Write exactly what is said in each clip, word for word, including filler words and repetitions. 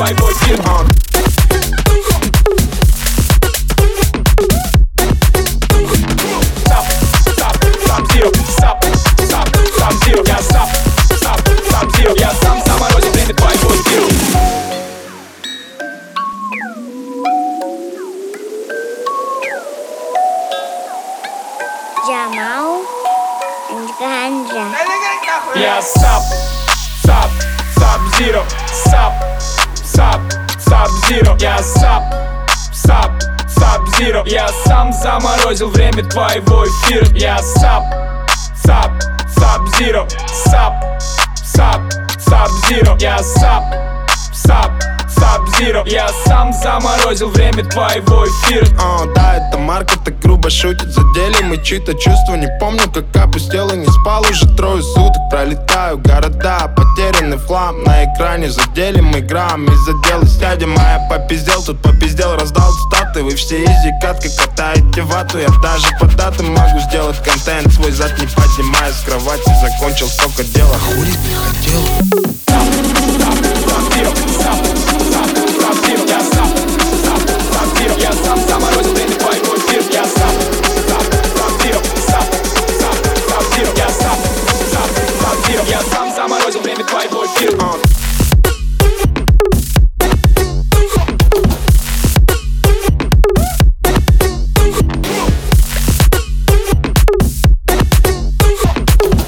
твоего эфира. Я сам, сам, сам зиро. Я сам заморозил время твоего эфира. Jamal and Ganja. Я сап, сап, сап зиро. Сап, сап, сап зиро. Я сап, сап, сап зиро. Я сам заморозил время твоего эфира. Я сап, сап, сап зиро. Сап, сап, сап зиро. Я сап, сап, сап зиро. Я сам заморозил время твоего эфира. О, да, это Марка так грубо шутит. Задели мы чьи-то чувства. Не помню, как опустел и не спал уже трое суток. Пролетаю города, потерянный флам. На экране задели мы грамм. Из-за дела сядем, а я попиздел. Тут попиздел, раздал статы. Вы все изи, катка, катаете вату. Я даже по датам могу сделать контент. Свой зад не поднимая с кровати. Закончил столько дела, хули ты хотел. Я сам заморозил время твоего эфира. Я сам, сам, сам зиро. Сам, сам, сам зиро. Я сам, сам, сам зиро. Я сам заморозил время твоего эфира.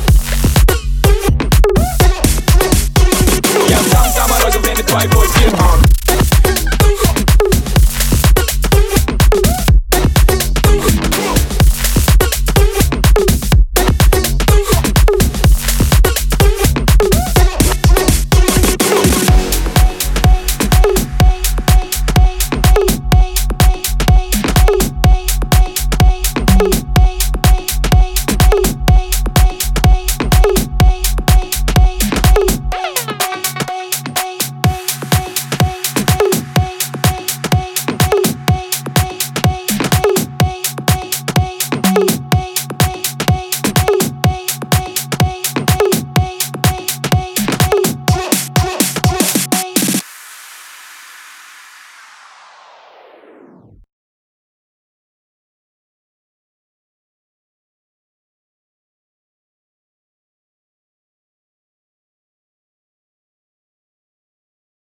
Я сам заморозил время твоего эфира.